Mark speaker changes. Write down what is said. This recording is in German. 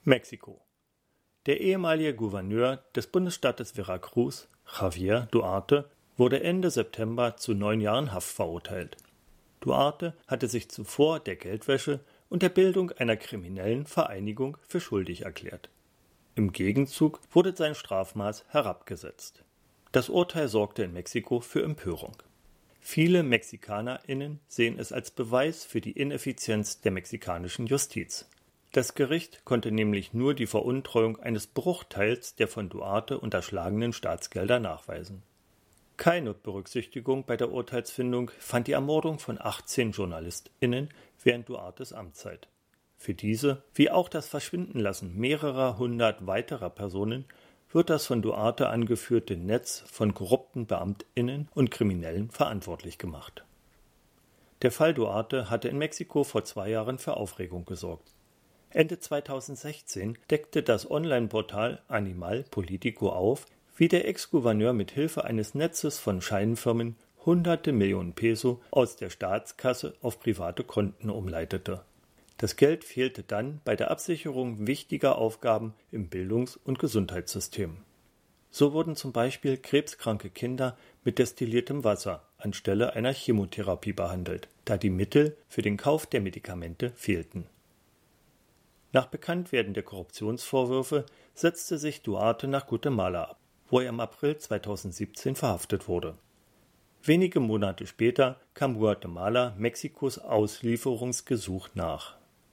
Speaker 1: Mexiko. Der ehemalige Gouverneur des Bundesstaates Veracruz, Javier Duarte, wurde Ende September zu 9 Jahren Haft verurteilt. Duarte hatte sich zuvor der Geldwäsche und der Bildung einer kriminellen Vereinigung für schuldig erklärt. Im Gegenzug wurde sein Strafmaß herabgesetzt. Das Urteil sorgte in Mexiko für Empörung. Viele MexikanerInnen sehen es als Beweis für die Ineffizienz der mexikanischen Justiz. Das Gericht konnte nämlich nur die Veruntreuung eines Bruchteils der von Duarte unterschlagenen Staatsgelder nachweisen. Keine Berücksichtigung bei der Urteilsfindung fand die Ermordung von 18 JournalistInnen während Duartes Amtszeit. Für diese, wie auch das Verschwindenlassen mehrerer hundert weiterer Personen, wird das von Duarte angeführte Netz von korrupten BeamtInnen und Kriminellen verantwortlich gemacht. Der Fall Duarte hatte in Mexiko vor 2 Jahren für Aufregung gesorgt. Ende 2016 deckte das Online-Portal Animal Político auf, wie der Ex-Gouverneur mit Hilfe eines Netzes von Scheinfirmen hunderte Millionen Peso aus der Staatskasse auf private Konten umleitete. Das Geld fehlte dann bei der Absicherung wichtiger Aufgaben im Bildungs- und Gesundheitssystem. So wurden zum Beispiel krebskranke Kinder mit destilliertem Wasser anstelle einer Chemotherapie behandelt, da die Mittel für den Kauf der Medikamente fehlten. Nach Bekanntwerden der Korruptionsvorwürfe setzte sich Duarte nach Guatemala ab, wo er im April 2017 verhaftet wurde. Wenige Monate später kam Guatemala Mexikos Auslieferungsgesuch nach.